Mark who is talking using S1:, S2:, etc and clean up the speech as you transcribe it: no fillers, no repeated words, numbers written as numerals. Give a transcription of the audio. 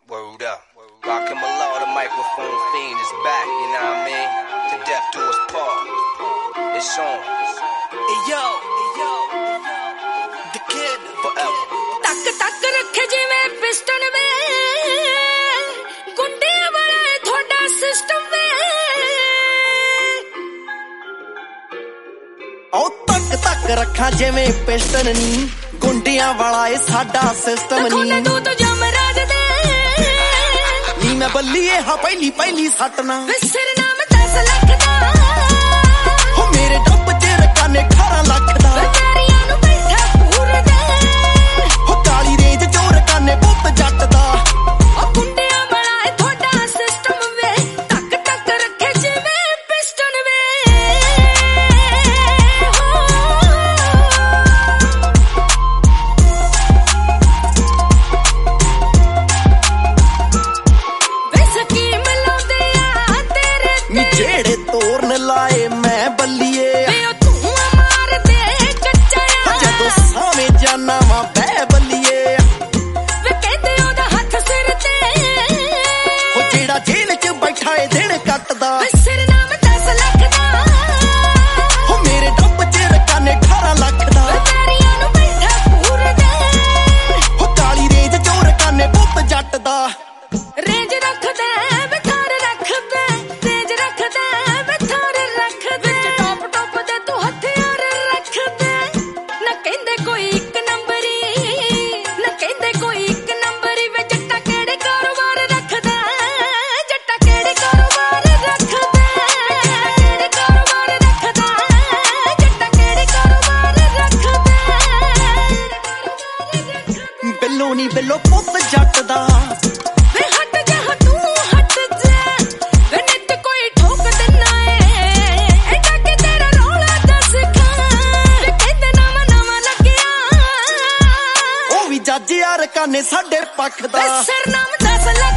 S1: Word up. Rockin' Malone, the microphone fiend is back, you know what I mean? To death do us part. It's on.
S2: Hey yo, the kid
S1: forever.
S3: Tak tak rakhe jive piston ve gundiyan wala hai thoda system ve
S2: oh tak rakha jive piston ਨੀ ਗੁੰਡਿਆਂ ਵਾਲਾ ਏ ਸਾਡਾ system ਨੀ
S3: ਤੂੰ ਤਾਂ ਜਮਰਾਜ ਦੇ
S2: ਨੀ ਮੈਂ ਬੱਲੀਏ ਹਾਂ ਪਹਿਲੀ ਸੱਟ ਨਾ
S3: ਸਿਰ ਨਾਮ 10 ਲੱਖ ਦਾ
S2: ਹੋ ਮੇਰੇ ਡੱਬ ਚ ਰਕਾਨੇ 18 ਲੱਖ ਦਾ
S3: ਵਕਾਰੀਆਂ ਨੂੰ ਬੈਠਾ ਪੂਰੇ ਦੇ
S2: ਹੋ ਕਾਲੀ ਰੇਂਜ ਚੋਂ ਰਕਾਨੇ ਪੁੱਤ ਜੱਟ ਦਾ
S3: ਉਹ ਗੁੰਡਿਆਂ ਵਾਲਾ ਏ ਤੁਹਾਡਾ ਸਿਸਟਮ ਵੇ ਤੱਕ ਰੱਖੇ ਜਿਵੇਂ ਪਿਸਟਨ ਵੇ
S2: ਜਿਹੜੇ ਤੋਰਨ ਲਾਏ ਮੈਂ ਬੱਲੀਏ
S3: ਵੇ ਉਹ ਧੂਆਂ ਮਾਰਦੇ ਕੱਚਾ
S2: ਜਦੋਂ ਸਾਵੇਂ ਜਾਨਾ ਵਾਂ ਬਹਿ ਬੱਲੀਏ
S3: ਵੇ ਕਹਿੰਦੇ ਉਹਦਾ ਹੱਥ ਸਿਰ ਤੇ
S2: ਉਹ ਜਿਹੜਾ ਜੇਲ੍ਹ 'ਚ ਬੈਠਾ ਏ ਦਿਨ ਕੱਟਦਾ
S3: ਸਿਰ ਨਾਮ 10 ਲੱਖ ਦਾ
S2: ਉਹ ਮੇਰੇ ਡੱਬ 'ਚ ਰਕਾਨੇ 18 ਲੱਖ ਦਾ
S3: ਵਕਾਰੀਆਂ ਨੂੰ ਬੈਠਾ ਪੂਰੇ ਦੇ
S2: ਉਹ ਕਾਲੀ ਰੇਂਜ ਚੋਂ ਰਕਾਨੇ ਪੁੱਤ ਜੱਟ ਦਾ
S3: ਰੇਂਜ ਰੱਖਦਾ ਵਿਥਾਰ ਰੱਖਦਾ ਤੇਜ ਰੱਖਦਾ ਵਿਥਾਰ ਰੱਖਦਾ ਟੋਪ ਦੇ ਤੂੰ ਹਥਿਆਰ ਰੱਖਦਾ ਨਾ ਕਹਿੰਦੇ ਕੋਈ ਇੱਕ ਨੰਬਰੀ ਨਾ ਕਹਿੰਦੇ ਕੋਈ ਇੱਕ ਨੰਬਰੀ ਵੇ ਜੱਟਾ ਕਿਹੜੇ ਕਾਰੋਬਾਰ ਰੱਖਦਾ ਜੱਟਾ ਕਿਹੜੇ ਕਾਰੋਬਾਰ ਰੱਖਦਾ ਕਿਹੜੇ ਕਾਰੋਬਾਰ ਰੱਖਦਾ ਜੱਟਾ ਕਿਹੜੇ ਕਾਰੋਬਾਰ ਰੱਖਦਾ
S2: ਬਿੱਲੋ ਨੀ ਬਿੱਲੋ ਪੁੱਤ ਜੱਟ ਦਾ
S3: ਵੇ ਹਟ ਜਾ ਤੂੰ ਹਟ ਜਾ ਵੇ ਨਿੱਤ ਕੋਈ ਠੋਕ ਦਿੰਨਾ ਏ ਐਡਾ ਕਿ ਤੇਰਾ ਰੌਲਾ ਦੱਸ ਖਾਂ ਵੇ ਕਹਿੰਦੇ ਨਵਾਂ ਲੱਗਿਆ
S2: ਉਹ ਵੀ ਜੱਜ ਯਾਰ ਕਾਨੇ ਸਾਡੇ ਪੱਖ ਦਾ
S3: ਵੇ ਸਿਰ ਨਾਮ 10 ਲੱਖ